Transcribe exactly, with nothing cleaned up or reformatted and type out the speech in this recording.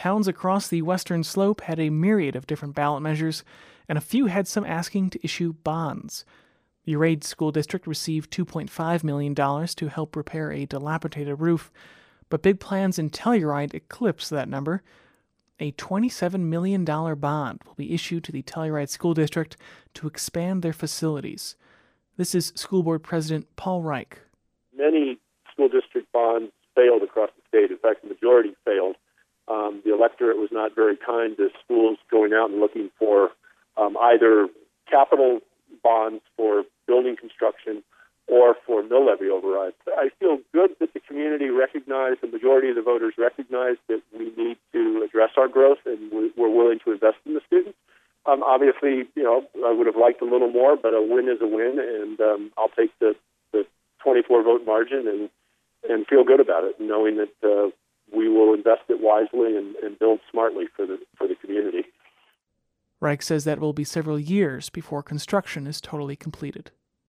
Towns across the western slope had a myriad of different ballot measures, and a few had some asking to issue bonds. The Urade School District received two point five million dollars to help repair a dilapidated roof, but big plans in Telluride eclipsed that number. A twenty-seven million dollars bond will be issued to the Telluride School District to expand their facilities. This is School Board President Paul Reich. Many school district bonds failed across the state. In fact, the majority failed. Um, the electorate was not very kind to schools going out and looking for um, either capital bonds for building construction or for mill levy overrides. I feel good that the community recognized, the majority of the voters recognized that we need to address our growth, and we're willing to invest in the students. Um, obviously, you know, I would have liked a little more, but a win is a win, and um, I'll take the, the twenty-four vote margin and, and feel good about it, knowing that uh, we will invest it wisely and, and build smartly for the for the community. Reich says that will be several years before construction is totally completed.